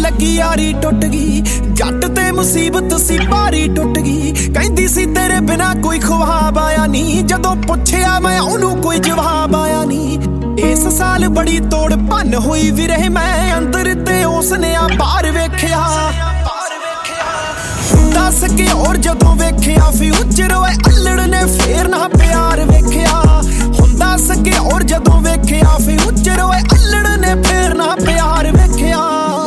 लगी यारी टुट गई, जट ते मुसीबत सी भारी टुट गई। कहंदी सी तेरे बिना कोई ख्वाब आया नी, जदों पुछया मैं ओनू कोई जवाब आया नी। इस साल बड़ी तोड़ भन होई वीरे मैं अंदर ते उसने आ बाहर वेख्या। दस के और जदों वेख्या फ्यूचर ओए अल्लड़ ने फेर ना प्यार वेख्या। दस के और जदों वेख्या फ्यूचर ओए अल्लड़ ने फेर ना प्यार वेख्या।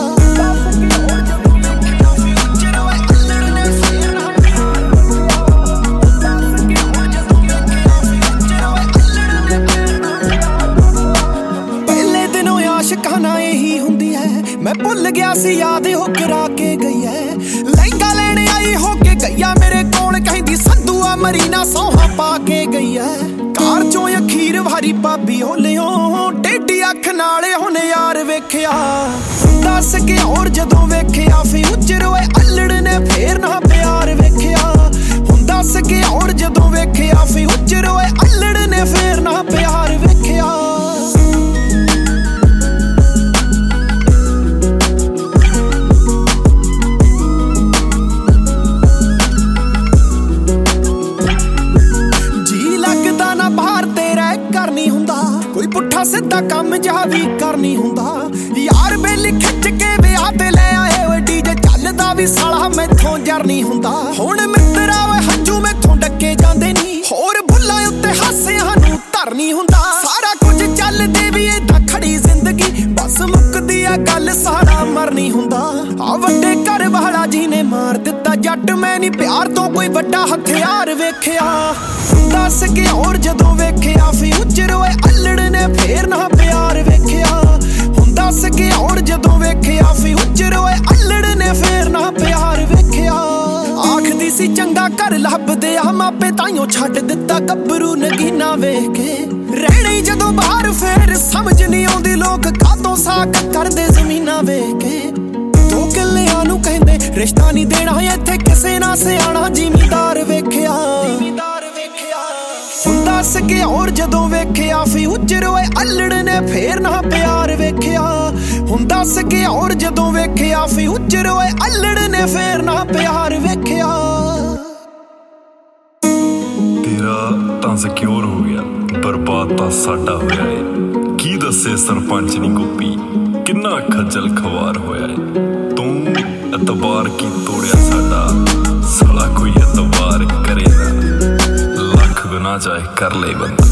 पहले दिनों आशिकाना यही हुंदी है, मैं भुल गया सी याद हो करा के गई है। लहंगा लेने आई हो के गईया मेरे कोल, कहंदी संधू आ मरीना सौहा पा के गई है। कार चों अखीर भारी भाभी होलियो, टेढ़ी अख नाले हुने यार वेख्या। दस के और जदों वेख्या फ्यूचर ओए अल्लड़ ने फेर ना प्यार वेख्या। दस के और जदों वेख्या फ्यूचर ओए अल्लड़ ने फेर ना प्यार वेख्या। कोई पुट्ठा सीधा काम जा भी करनी हुंदा, यार बेली खिच के विआह ते ले आए ओए डीजे चलदा भी साला मैथों जर नहीं हुंदा। हुण मित्तरा ओए हंजू मैथों डके जांदे नी, होर भुल्लां उत्ते हासियां नूं धर नहीं हुंदा। सारा कुछ चलदे भी इदां खड़ी जिंदगी, बस मुकदी आ गल साड़ा मर नहीं हुंदा। आ वड्डे घर वाला जी ने मार दित्ता जट, मैं नहीं प्यार तो कोई वड्डा हथियार वेख्या। दस के और जदों वेख्या फ्यूचर ओए अल्लड़ ने फेर ना प्यार वेख्या। दस के और जदों वेख्या फ्यूचर ओए अल्लड़ ने फेर ना प्यार वेख्या। आखदी सी चंगा घर लभदे आ मापे, ताइयों छड्ड दित्ता गब्बरू नगीना वेख के। रहणे जदों बाहर फेर समझ नहीं आउंदी, लोक कातों साक करदे जमीना वेख के। दो किल्लियां नूं कहंदे रिश्ता नहीं देना, इत्थे किसे ना सियाणा जिमीदार वेख्या। दस के और जदों वेख्या फ्यूचर ओए अल्लड़ ने फेर ना प्यार वेख्या। दस के और जदों वेख्या फ्यूचर ओए अल्लड़ ने फेर ना प्यार वेख्या। तेरा तां सिक्योर हो गया, बर्बाद तां साडा होया है। की दस्से सरपंच नी गोपी किन्ना खज्जल खवार होया है। तू एतबार की तोड़िया साडा, साला कोई एतबार करे ना, लख गुना चाहे कर ले बंदा।